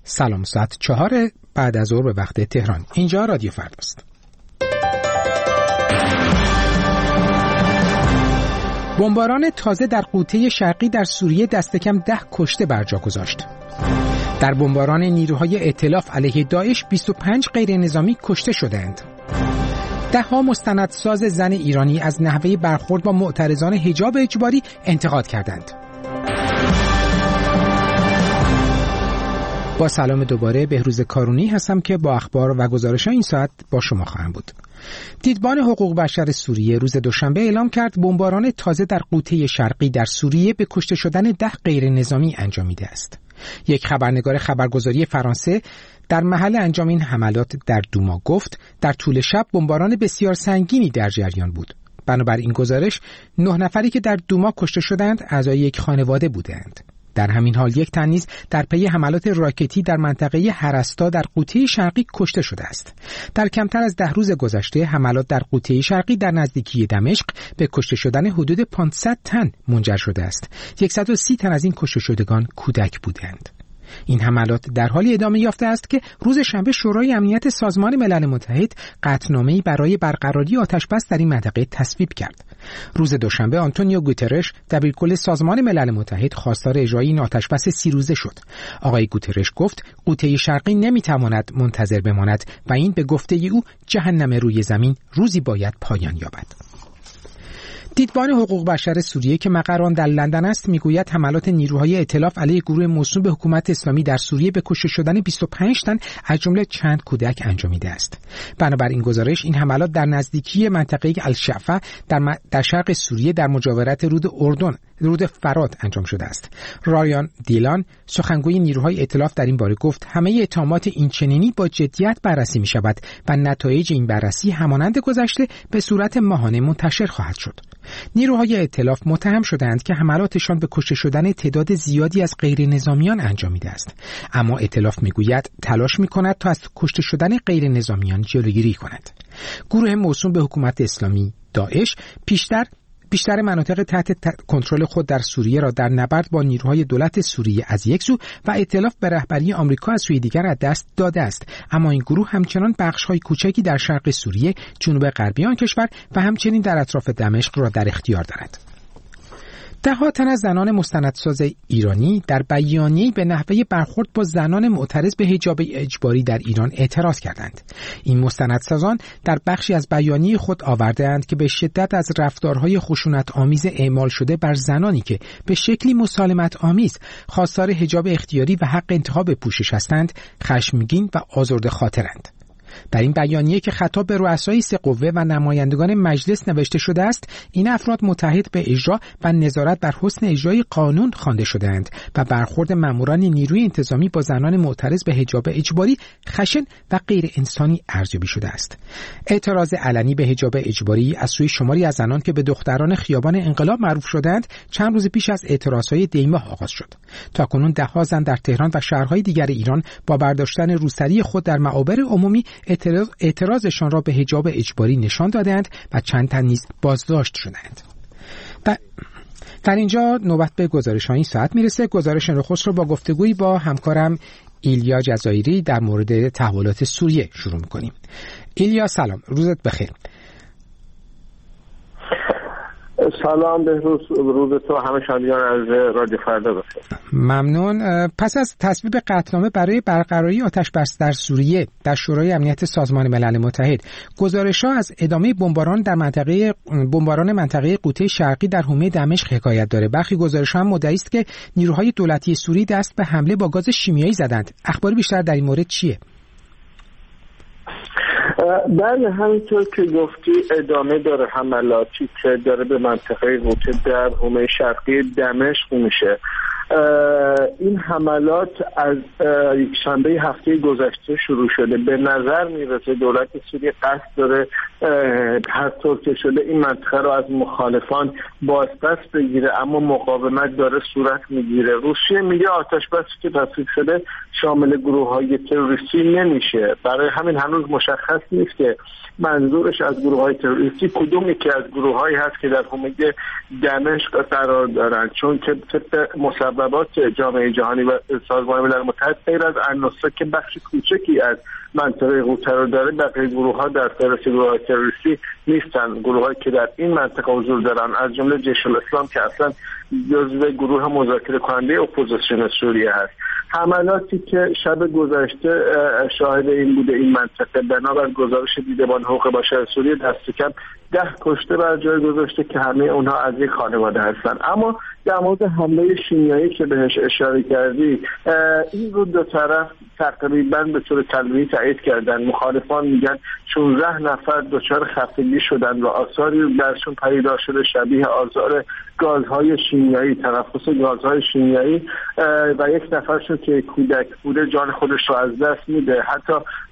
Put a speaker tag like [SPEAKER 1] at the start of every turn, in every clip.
[SPEAKER 1] سلام، ساعت 4 بعد از ظهر به وقت تهران. اینجا رادیو فرداست. بمباران تازه در غوطه شرقی در سوریه دست کم 10 کشته بر جا گذاشت. در بمباران نیروهای ائتلاف علیه داعش 25 غیر نظامی کشته شدند. 10 مستندساز زن ایرانی از نحوه برخورد با معترضان حجاب اجباری انتقاد کردند. با سلام دوباره، بهروز کارونی هستم که با اخبار و گزارش‌های این ساعت با شما خواهم بود. دیدبان حقوق بشر سوریه روز دوشنبه اعلام کرد بمباران تازه در غوطه شرقی در سوریه به کشته شدن 10 غیر نظامی انجامیده است. یک خبرنگار خبرگزاری فرانسه در محل انجام این حملات در دوما گفت در طول شب بمباران بسیار سنگینی در جریان بود. بنابراین گزارش 9 نفری که در دوما کشته شدند اعضای یک خانواده بودند. در همین حال یک تن نیز در پی حملات راکتی در منطقه هرستا در غوطه شرقی کشته شده است. در کمتر از 10 روز گذشته حملات در غوطه شرقی در نزدیکی دمشق به کشته شدن حدود 500 تن منجر شده است. 130 تن از این کشته شدگان کودک بودند. این حملات در حالی ادامه یافته است که روز شنبه شورای امنیت سازمان ملل متحد قطعنامه‌ای برای برقراری آتش‌بس در این منطقه تصویب کرد. روز دوشنبه آنتونیو گوترش دبیرکل سازمان ملل متحد خواستار اجرای این آتش‌بس 30 روزه شد. آقای گوترش گفت غوطه شرقی نمی‌تواند منتظر بماند و این به گفته او جهنم روی زمین روزی باید پایان یابد. دیدبان حقوق بشر سوریه که مقر آن در لندن است میگوید حملات نیروهای ائتلاف علیه گروه موسوم به حکومت اسلامی در سوریه به کشته شدن 25 تن از جمله چند کودک انجامیده است. بنابراین گزارش این حملات در نزدیکی منطقه الشعفه در شرق سوریه در مجاورت رود فرات انجام شده است. رایان دیلان سخنگوی نیروهای ائتلاف در این باره گفت همه اتهامات اینچنینی با جدیت بررسی می شود و نتایج این بررسی همانند گذشته به صورت ماهانه منتشر خواهد شد. نیروهای ائتلاف متهم شدند که حملاتشان به کشته شدن تعداد زیادی از غیر نظامیان انجامیده است، اما ائتلاف میگوید تلاش میکند تا از کشته شدن غیر نظامیان جلوگیری کند. گروه موسوم به حکومت اسلامی داعش بیشتر مناطق تحت کنترل خود در سوریه را در نبرد با نیروهای دولت سوریه از یک سو و ائتلاف به رهبری آمریکا از سوی دیگر از دست داده است، اما این گروه همچنان بخش‌های کوچکی در شرق سوریه، جنوب غربی آن کشور و همچنین در اطراف دمشق را در اختیار دارد. 10 تن از زنان مستندساز ایرانی در بیانیه‌ای به نحوه برخورد با زنان معترض به حجاب اجباری در ایران اعتراض کردند. این مستندسازان در بخشی از بیانیه خود آورده‌اند که به شدت از رفتارهای خشونت‌آمیز اعمال شده بر زنانی که به شکلی مسالمت آمیز خواستار حجاب اختیاری و حق انتخاب پوشش هستند، خشمگین و آزرده خاطرند. در این بیانیه که خطاب به رؤسای 3 قوه و نمایندگان مجلس نوشته شده است، این افراد متحد به اجرا و نظارت بر حسن اجرای قانون خوانده شده‌اند و برخورد ماموران نیروی انتظامی با زنان معترض به حجاب اجباری خشن و غیر انسانی ارزیابی شده است. اعتراض علنی به حجاب اجباری از سوی شماری از زنان که به دختران خیابان انقلاب معروف شدند چند روز پیش از اعتراضهای دی‌ماه آغاز شد. تاکنون 10 زن در تهران و شهرهای دیگر ایران با برداشتن روسری خود در معابر عمومی اعتراضشان را به حجاب اجباری نشان دادند و چند تن نیز بازداشت شدند. در اینجا نوبت به گزارش‌های این ساعت میرسه. گزارش نخست رو با گفتگویی با همکارم ایلیا جزایری در مورد تحولات سوریه شروع می‌کنیم. ایلیا سلام، روزت بخیر.
[SPEAKER 2] سلام بهروز، روز تو همه شادیان از رادیو فردا بخیر.
[SPEAKER 1] ممنون. پس از تصویب قطعنامه برای برقراری آتش‌بس در سوریه در شورای امنیت سازمان ملل متحد، گزارش‌ها از ادامه بمباران منطقه غوطه شرقی در حومه دمشق حکایت داره. برخی گزارش‌ها هم مدعی است که نیروهای دولتی سوریه دست به حمله با گاز شیمیایی زدند. اخبار بیشتر در این مورد چیه؟
[SPEAKER 2] بله، همینطور که گفتی ادامه داره حملاتی که داره به منطقه غوطه در حومه شرقی دمشق میشه. این حملات از یکشنبه هفته گذشته شروع شده. به نظر میرسه دولت سوریه قصد داره هر طور که شده این منطقه رو از مخالفان بازپس بگیره، اما مقاومت داره صورت میگیره. روسیه میگه آتش‌بسی که تصویب شده شامل گروه‌های تروریستی نمیشه، برای همین هنوز مشخص نیست که منظورش از گروه‌های تروریستی کدوم یکی از گروه‌هایی هست که در حومه دمشق قرار دارن، چون که طبق مصوبات جامعه جهانی و سازمان ملل متحد غیر از النصره که بخش کوچکی از منطقه غوطه رو داره، بقیه گروه‌ها در فهرست گروه‌های تروریستی نیستن. گروه‌هایی که در این منطقه حضور دارن از جمله جیش الاسلام که اصلا جزو گروه مذاکره کننده اپوزیسیون سوریه هست. حملاتی که شب گذشته شاهد این بوده این منطقه، بنابر گزارش دیدبان حقوق بشر سوریه دست کم 10 کشته بر جای گذاشته که همه اونها از یک خانواده هستن. اما در مورد حمله شیمیایی که بهش اشاره کردی، این رو دو طرف تقریبا به طور تلویحی تایید کردن. مخالفان میگن 16 نفر دچار خفتگی شدن و آثاری درشون پدیدار شده شبیه آثار گازهای شیمیایی، تنفس گازهای شیمیایی و یک نفرشون که کودک بوده جان خودش رو از دست میده. حتی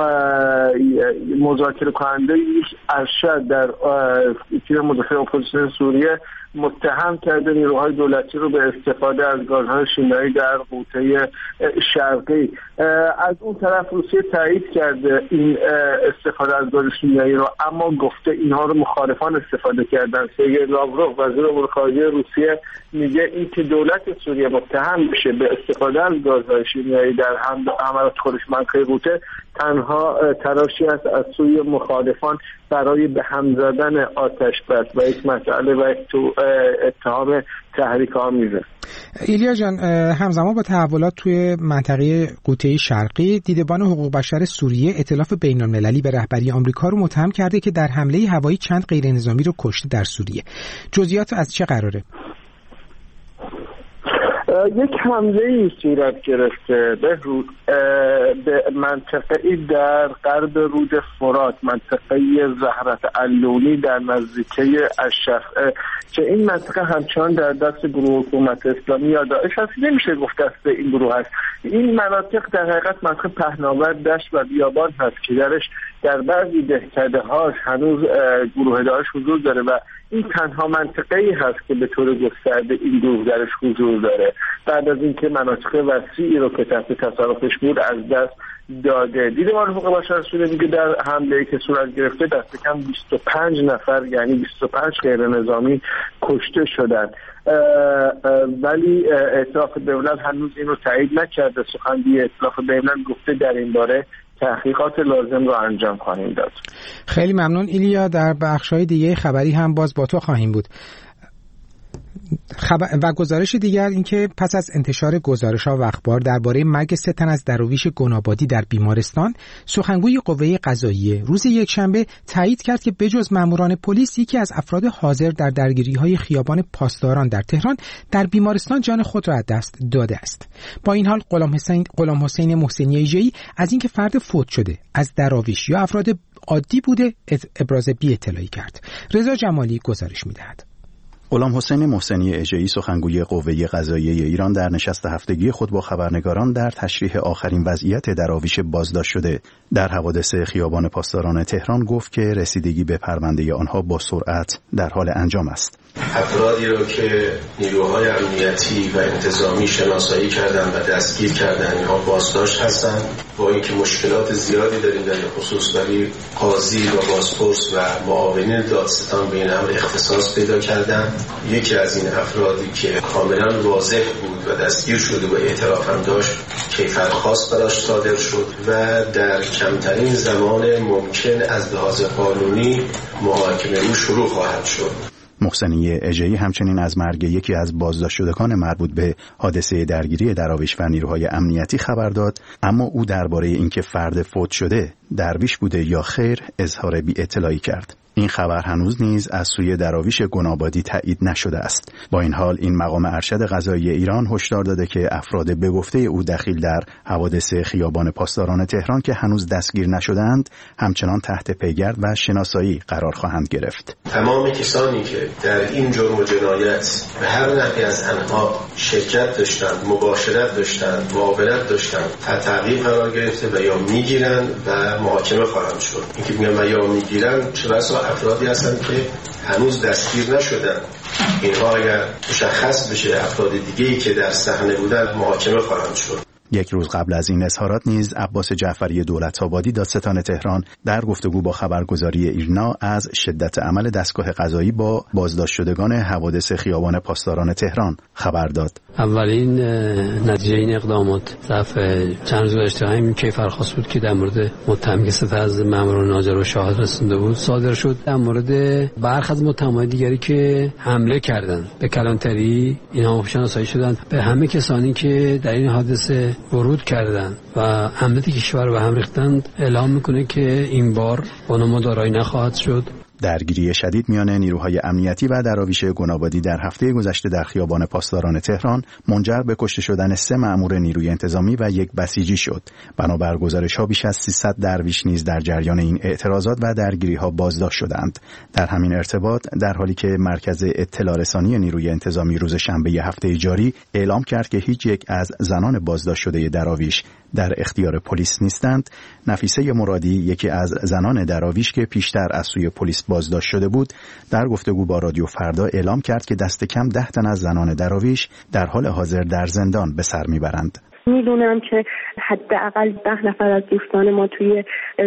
[SPEAKER 2] مذاکره کننده ارشد در تیم مذاکره اپوزیسیون سوریه متهم کرده نیروهای دولتی رو به استفاده از گازهای شیمیایی در غوطه شرقی. از اون طرف روسیه تایید کرده این استفاده از گاز شیمیایی رو، اما گفته اینها رو مخالفان استفاده کردن. سرگئی لاوروف وزیر امور خارجه روسیه میگه این که دولت سوریه متهم بشه به استفاده از گازهای شیمیایی در حملات خودش منطقه غوطه تنها تلاشی است از سوی مخالفان برای به هم زدن آتش بس و یک مسئله و یک اتهام تحریک آمیزه.
[SPEAKER 1] ایلیا جان، همزمان با تحولات توی منطقه غوطه شرقی، دیدبان حقوق بشر سوریه ائتلاف بین‌المللی به رهبری آمریکا رو متهم کرده که در حمله هوایی چند غیرنظامی رو کشته در سوریه. جزئیات از چه قراره؟
[SPEAKER 2] یک حمله صورت گرفته به منطقه در غرب رود فرات، منطقه زهرة اللونی در نزدیکی الشفع که این منطقه همچنان در دست گروه حکومت اسلامی یا داعش هست. نمیشه گفت دست این گروه هست. این مناطق در حقیقت منطقه پهناور، دشت و بیابان هست که درش در بعضی دهکده هاش هنوز گروه داعش حضور داره و این تنها منطقه‌ای هست که به طور گسترده این گروه درش حضور داره بعد از اینکه مناطق وسیعی رو که تحت تصرفش بود از دست داده. دیدبان حقوق بشر سوریه میگه در حمله‌ای که صورت گرفته دست کم 25 نفر یعنی 25 غیر نظامی کشته شدند. ولی ائتلاف بین‌الملل هنوز این رو تایید نکرده. سخنگوی ائتلاف بین‌الملل گفته در این باره تحقیقات لازم رو انجام خواهیم داد.
[SPEAKER 1] خیلی ممنون ایلیا. در بخش‌های دیگه خبری هم باز با تو خواهیم بود. و گزارش دیگر این که پس از انتشار گزارش‌ها و اخبار درباره مرگ 3 تن از دراویش گنابادی در بیمارستان، سخنگوی قوه قضاییه روز یکشنبه تایید کرد که بجز ماموران پلیس یکی از افراد حاضر در درگیری‌های خیابان پاسداران در تهران در بیمارستان جان خود را از دست داده است. با این حال غلام حسین محسنی اژه‌ای از اینکه فرد فوت شده از دراویش یا افراد عادی بوده ابراز بی‌اطلاعی کرد. رضا جمالی گزارش می‌دهد.
[SPEAKER 3] غلام حسین محسنی اژه‌ای سخنگوی قوه قضاییه ایران در نشست هفتگی خود با خبرنگاران در تشریح آخرین وضعیت دراویش بازداشت شده در حوادث خیابان پاسداران تهران گفت که رسیدگی به پرونده آنها با سرعت در حال انجام است.
[SPEAKER 4] افرادی را که نیروهای امنیتی و انتظامی شناسایی کردند و دستگیر کردند اینها بازداشت هستند. با اینکه مشکلات زیادی داریم در این خصوص، ولی قاضی و بازپرس و معاونین دادستان به این امر اختصاص پیدا کردند. یکی از این افرادی که کاملا واضح بود و دستگیر شده و اعتراف هم داشت کیفر خاص براش صادر شد و در کمترین زمان ممکن از لحاظ قانونی محاکمه او شروع خواهد شد.
[SPEAKER 3] محسنی اژه‌ای همچنین از مرگ یکی از بازداشت شدگان مربوط به حادثه درگیری دراویش و نیروهای امنیتی خبر داد، اما او درباره اینکه فرد فوت شده درویش بوده یا خیر اظهار بی‌اطلاعی کرد. این خبر هنوز نیز از سوی دراویش گنابادی تایید نشده است. با این حال این مقام ارشد قضایی ایران هشدار داده که افراد به گفته او دخیل در حوادث خیابان پاسداران تهران که هنوز دستگیر نشدند همچنان تحت پیگرد و شناسایی قرار خواهند گرفت.
[SPEAKER 4] تمام کسانی که در این جرم و جنایت به هر نحوی از آنها شرکت داشتند، مباشرت داشتند، معاونت داشتند، تحت تعقیب قرار گرفته و یا میگیرند و محاکمه خواهند شد. اینکه میگم یا میگیرند چه بسا افرادی هستند که هنوز دستگیر نشدند. اینها اگر مشخص بشه افراد دیگه‌ای که در صحنه بودند محاکمه خواهند شد.
[SPEAKER 3] یک روز قبل از این اظهارات نیز عباس جعفری دولت‌آبادی دادستان تهران در گفتگو با خبرگزاری ایرنا از شدت عمل دستگاه قضایی با بازداشت شدگان حوادث خیابان پاسداران تهران خبر داد.
[SPEAKER 5] اولین نتیجه این اقدامات ظرف چند روز گذشته همین کیفرخواست بود که در مورد متهم که سپاه از ماموران ناظر و شاهد رسونده بود صادر شد در مورد برخی از متهمان دیگری که حمله کردند به کلانتری. اینها شناسایی شدند به همه کسانی که در این حادثه ورود کردند و امنیت کشور به هم ریختند. اعلام میکنه که این بار بانما دارایی نخواهد شد.
[SPEAKER 3] درگیری شدید میان نیروهای امنیتی و دراویش گنابادی در هفته گذشته در خیابان پاسداران تهران منجر به کشته شدن 3 مأمور نیروی انتظامی و 1 بسیجی شد. بنابر گزارش‌ها بیش از 300 درویش نیز در جریان این اعتراضات و درگیری‌ها بازداشت شدند. در همین ارتباط در حالی که مرکز اطلاع رسانی نیروی انتظامی روز شنبه هفته جاری اعلام کرد که هیچ یک از زنان بازداشت شده دراویش در اختیار پلیس نیستند، نفیسه مرادی یکی از زنان دراویش که پیشتر از سوی پلیس بازداشت شده بود در گفتگو با رادیو فردا اعلام کرد که دست کم 10 تن از زنان دراویش در حال حاضر در زندان به سر میبرند.
[SPEAKER 6] میدونم که حداقل 10 نفر از دوستان ما توی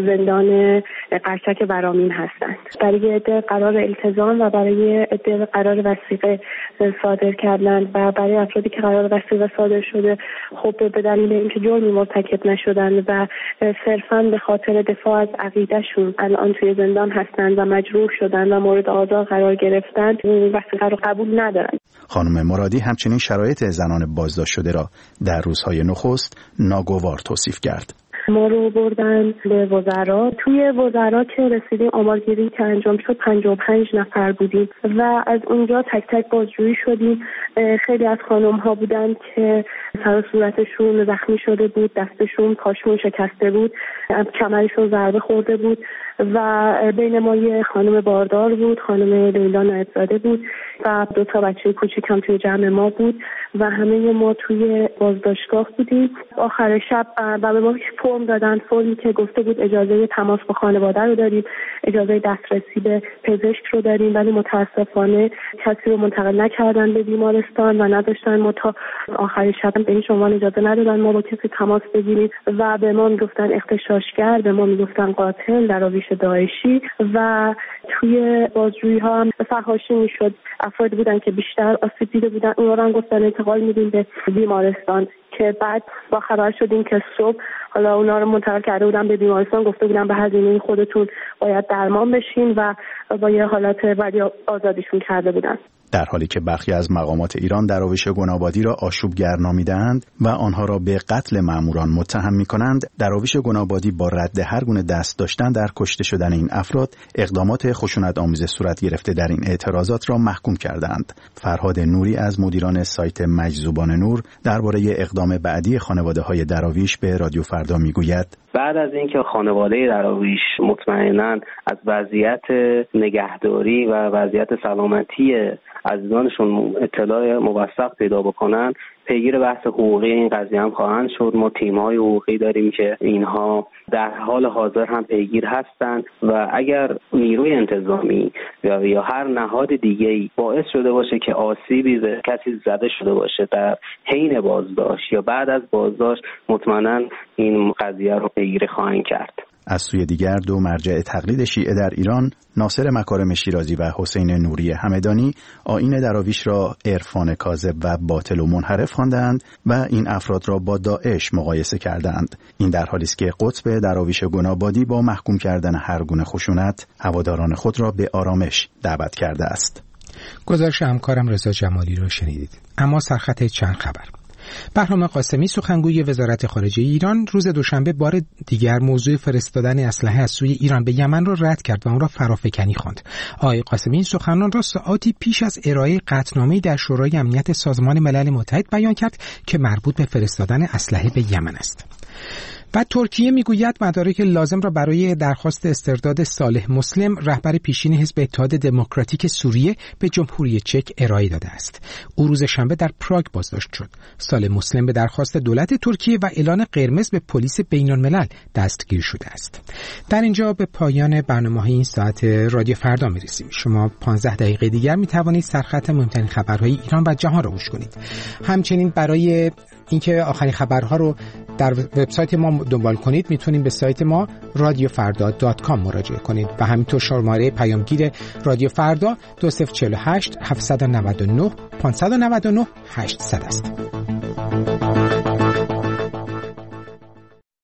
[SPEAKER 6] زندان قرچک برامین هستند. برای عده قرار التزام و برای عده قرار وثیقه صادر کردن و برای افرادی که قرار وثیقه صادر شده خب به دلیل اینکه جرمی مرتکب نشدن و صرفاً به خاطر دفاع از عقیدهشون الان توی زندان هستند و مجروح شدن و مورد آزار قرار گرفتن وثیقه رو قبول ندارن.
[SPEAKER 3] خانم مرادی همچنین شرایط زنان بازداشت شده را در روزهای نخست ناگوار توصیف کرد.
[SPEAKER 6] ما رو بردن به وزرا. توی وزرا که رسیدیم آمارگیری که انجام شد 55 نفر بودیم و از اونجا تک تک بازجویی شدیم. خیلی از خانم ها بودن که سر و صورتشون زخمی شده بود، دستشون پاشون شکسته بود، کمرشون ضربه خورده بود و بین ما یه خانم باردار بود، خانم لیلا نایب‌زاده بود و 2 تا بچه کوچیک هم توی جمع ما بود و همه ما توی بازداشتگاه بودیم. آخر شب و به ما فرم دادن، فرمی که گفته بود اجازه تماس با خانواده رو داریم، اجازه دسترسی به پزشک رو داریم، ولی متاسفانه کسی رو منتقل نکردن به بیمارستان و نداشتن ما تا آخر شب به این عنوان اجازه ندادن ما با کسی تماس بگیریم و به ما میگفتن اغتشاشگر، به ما میگفتن قاتل، دراویش داعشی و توی بازجویی ها هم فحاشی میشد. افراد بودن که بیشتر آسیب دیده بودن، اونا رو هم گفتن انتقال میدیم به بیمارستان که بعد با خبر شدیم که صبح حالا اونا رو منتقل کرده بودن به بیمارستان، گفته بودن به هزینه خودتون باید درمان بشین و با یه حالت ولی آزادیشون کرده بودن.
[SPEAKER 3] در حالی که برخی از مقامات ایران دراویش گنابادی را آشوبگر نامیده‌اند و آنها را به قتل ماموران متهم می‌کنند، دراویش گنابادی با رد هر گونه دست داشتن در کشته شدن این افراد اقدامات خشونت‌آمیز صورت گرفته در این اعتراضات را محکوم کردند. فرهاد نوری از مدیران سایت مجذوبان نور درباره اقدام بعدی خانواده‌های دراویش به رادیو فردا میگوید:
[SPEAKER 7] بعد از اینکه خانواده دراویش مطمئناً از وضعیت نگهداری و وضعیت سلامتی عزیزانشون اطلاع موثق پیدا بکنن، پیگیر بحث حقوقی این قضیه هم خواهند شد. ما تیم‌های حقوقی داریم که اینها در حال حاضر هم پیگیر هستند و اگر نیروی انتظامی یا هر نهاد دیگه‌ای باعث شده باشه که آسیبی به کسی زده شده باشه در حین بازداشت یا بعد از بازداشت، مطمئناً این قضیه رو پیگیری خواهند کرد.
[SPEAKER 3] از سوی دیگر 2 مرجع تقلید شیعه در ایران، ناصر مکارم شیرازی و حسین نوری همدانی، آیین دراویش را عرفان کاذب و باطل و منحرف خواندند و این افراد را با داعش مقایسه کردند. این در حالی است که قطب دراویش گنابادی با محکوم کردن هر گونه خشونت هواداران خود را به آرامش دعوت کرده است.
[SPEAKER 1] گزارش همکارم رضا جمالی را شنیدید. اما سرخط چند خبر. بهرام قاسمی سخنگوی وزارت خارجه ایران روز دوشنبه بار دیگر موضوع فرستادن اسلحه از سوی ایران به یمن را رد کرد و آن را فرافکنی خواند. آقای قاسمی این سخنان را ساعاتی پیش از ارائه قطعنامه‌ای در شورای امنیت سازمان ملل متحد بیان کرد که مربوط به فرستادن اسلحه به یمن است. و ترکیه میگوید مدارک لازم را برای درخواست استرداد صالح مسلم رهبر پیشین حزب اتحاد دموکراتیک سوریه به جمهوری چک ارائه داده است. او روز شنبه در پراگ بازداشت شد. صالح مسلم به درخواست دولت ترکیه و اعلان قرمز به پلیس بین‌الملل دستگیر شده است. در اینجا به پایان برنامه‌های این ساعت رادیو فردا می‌رسیم. شما 15 دقیقه دیگر می‌توانید سرخط مهمترین خبرهای ایران و جهان را گوش کنید. همچنین برای اینکه آخرین خبرها رو در وبسایت ما دنبال کنید میتونید به سایت ما radiofarda.com مراجعه کنید و همینطور شماره پیامگیر رادیو فردا 2048 799 599 800 است.